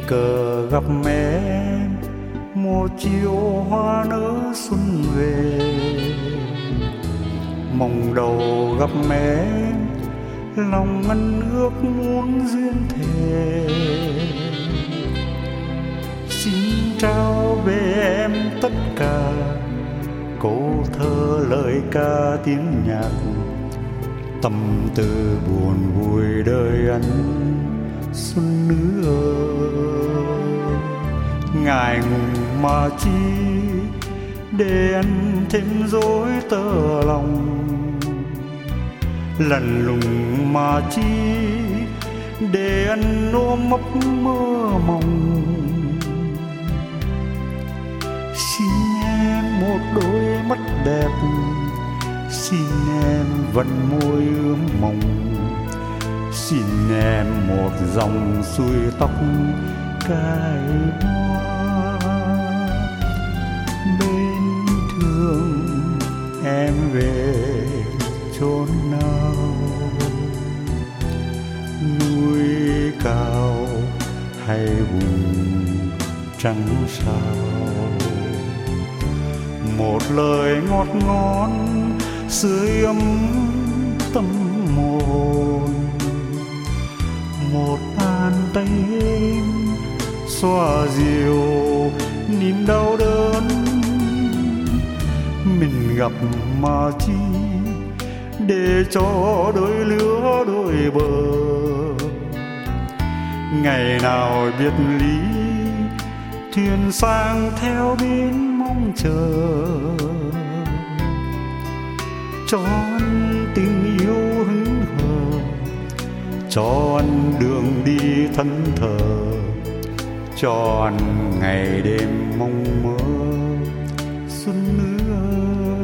cờ gặp em một chiều hoa nở xuân về, mộng đầu gặp em lòng ngân ước muốn duyên thề. Xin trao về em tất cả câu thơ lời ca tiếng nhạc, tâm tư buồn vui đời anh xuân nữ ơi. Ngại ngùng mà chi để anh thêm dối tơ lòng, lạnh lùng mà chi để anh ôm ấp mơ mộng. Xin em một đôi mắt đẹp, xin em vẫn môi ươm mộng, xin em một dòng xuôi tóc cài hoa. Bên thương em về chốn nào, núi cao hay vùng trắng sao. Một lời ngọt ngón sưởi ấm tâm hồn, một bàn tay êm xoa dịu niềm đau đớn. Mình gặp mà chi để cho đôi lứa đôi bờ, ngày nào biệt ly thuyền sang theo bên mong chờ. Cho anh tình yêu hững hờ, cho anh đường đi thân thờ, cho anh ngày đêm mong mơ xuân nữ ơi.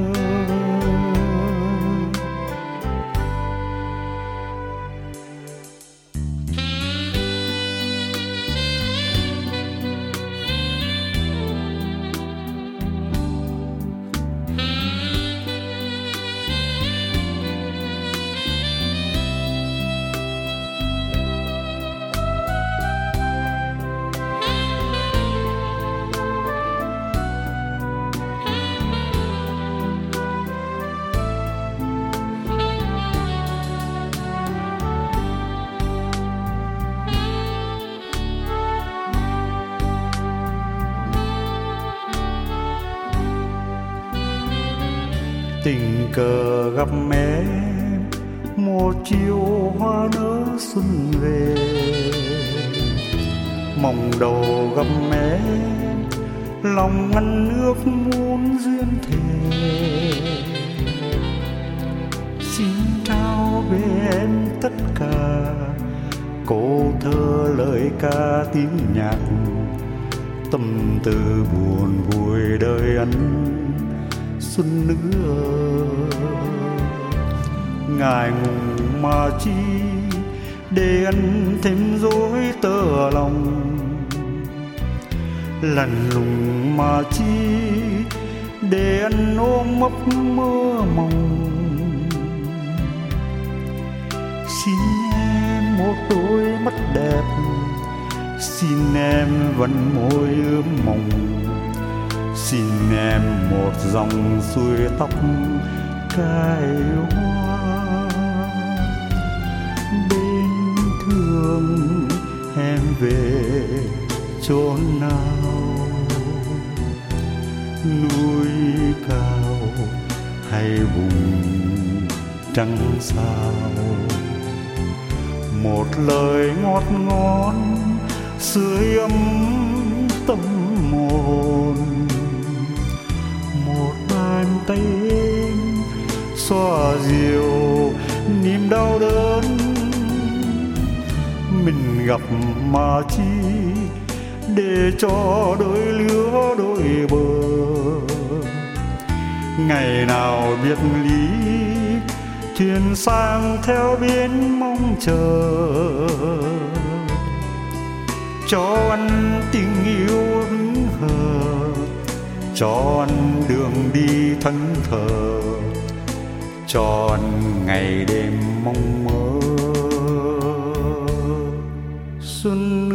Tình cờ gặp em một chiều hoa nở xuân về, mộng đầu gặp em lòng ngăn ước muốn duyên thề. Xin trao về em tất cả câu thơ lời ca tiếng nhạc, tâm tư buồn vui đời anh xuân nữ ơi. Ngại ngùng mà chi để anh thêm dối tơ lòng, lạnh lùng mà chi để anh ôm ấp mơ mộng. Xin em một đôi mắt đẹp, xin em vẫn môi ươm mộng, xin em một dòng xuôi tóc cài hoa. Bên thương em về chốn nào, núi cao hay vùng trăng sao. Một lời ngọt ngón sưởi ấm tâm hồn, một bàn tay êm xoa dịu niềm đau đớn. Mình gặp mà chi để cho đôi lứa đôi bờ, ngày nào biệt ly thuyền sang theo bên mong chờ. Cho anh tình yêu hững hờ, cho anh đường đi thân thờ, cho anh ngày đêm mong mơ xuân